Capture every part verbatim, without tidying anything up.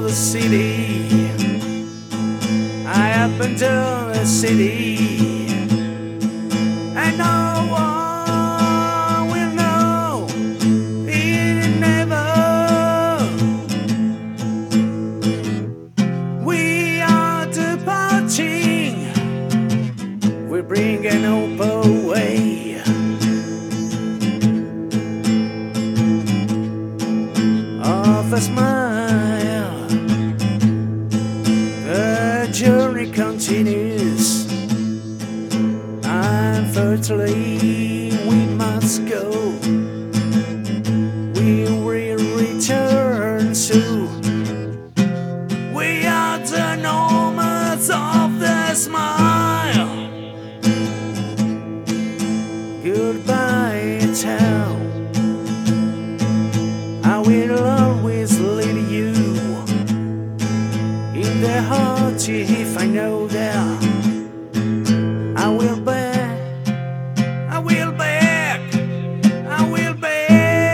the city. I have been to the city, and no one will know it never. We are departing, we're bringing hope away. Of a smile, the journey continues. Unfortunately, we must go. We will return soon. We are the nomads of the smile. Goodbye, town. I will always lead you in the heart if I know that I will back, I will back, I will back.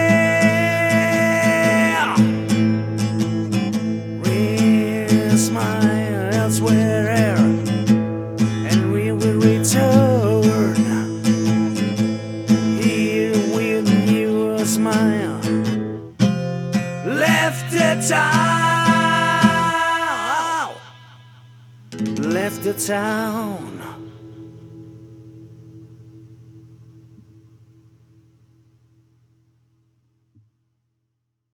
We'll smile elsewhere and we will return here with you a smile. Left the town, left the town.